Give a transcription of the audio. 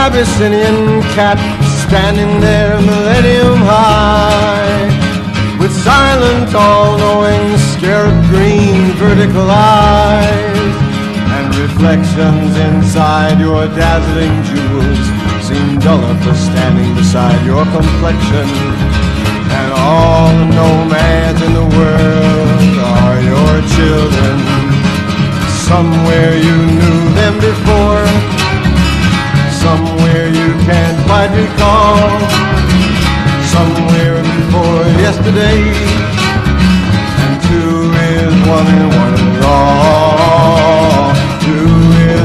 Abyssinian cat standing there millennium high, with silent, all-knowing, scarab green vertical eyes, and reflections inside your dazzling jewels seem duller for standing beside your complexion. And all the nomads in the world are your children. Somewhere you knew them before, somewhere you can't quite recall, somewhere before yesterday, and two is one and one is all.